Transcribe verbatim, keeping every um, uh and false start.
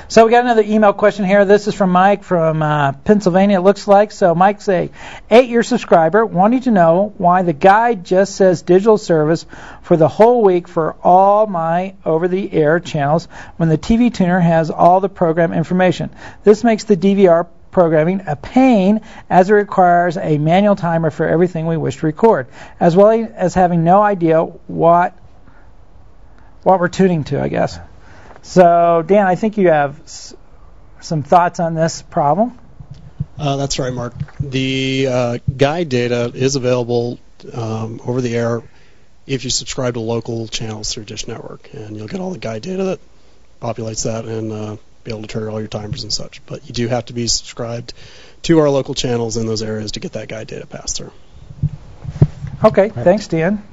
So we got another email question here. This is from Mike from uh, Pennsylvania, it looks like. So Mike's a eight-year subscriber wanting to know why the guide just says digital service for the whole week for all my over-the-air channels when the T V tuner has all the program information. This makes the D V R programming a pain as it requires a manual timer for everything we wish to record, as well as having no idea what what we're tuning to, I guess. So, Dan, I think you have s- some thoughts on this problem. Uh, that's right, Mark. The uh, guide data is available um, over the air if you subscribe to local channels through Dish Network, and you'll get all the guide data that populates that and uh, be able to turn all your timers and such. But you do have to be subscribed to our local channels in those areas to get that guide data passed through. Okay, thanks, Dan.